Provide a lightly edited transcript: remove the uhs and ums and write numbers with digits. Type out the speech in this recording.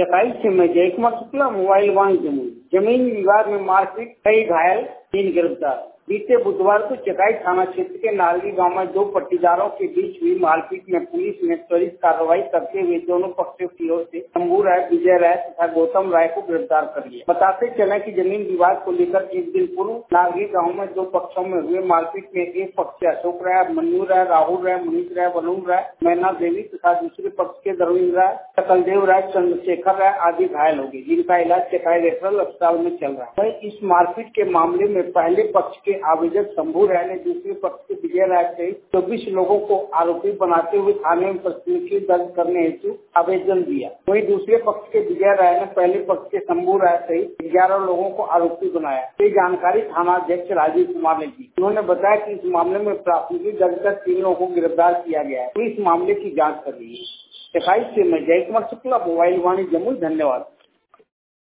27 से मैं जय कुमार शुक्ला, मोबाइल वाहन जमीन विवाद में मारपीट, कई घायल, 3 गिरफ्तार। बीते बुधवार को चकाई थाना क्षेत्र के नारगी गांव में 2 पट्टीदारों के बीच हुई मारपीट में पुलिस ने त्वरित कार्रवाई करते हुए दोनों पक्षों की ओर से शंभू राय, विजय राय तथा गौतम राय को गिरफ्तार कर लिया। बताते चले कि जमीन विवाद को लेकर एक दिन पूर्व नारगी गाँव में 2 पक्षों में हुए मारपीट में एक पक्ष से अशोक राय, मन्नू राय, राहुल राय, मनीष राय, वरुण राय, मैना देवी तथा दूसरे पक्ष के दरविंद राय, सकलदेव राय, चंद्रशेखर राय आदि घायल हो गए, जिनका इलाज चकाई रेफरल अस्पताल में चल रहा है। इस मारपीट के मामले में पहले पक्ष के आवेदक शंभू राय ने दूसरे पक्ष के विजय राय सहित 24 लोगों को आरोपी बनाते हुए थाने में प्राथमिकी दर्ज करने हेतु आवेदन दिया। वहीं दूसरे पक्ष के विजय राय ने पहले पक्ष के शंभू राय सहित 11 लोगों को आरोपी बनाया। ये जानकारी थाना अध्यक्ष राजीव कुमार ने दी। उन्होंने बताया कि इस मामले में प्राथमिकी दर्ज कर 3 लोगों को गिरफ्तार किया गया है। पुलिस मामले की जाँच कर रही है। 27 से मैं जय कुमार शुक्ला, मोबाइल वाणी जमुई। धन्यवाद।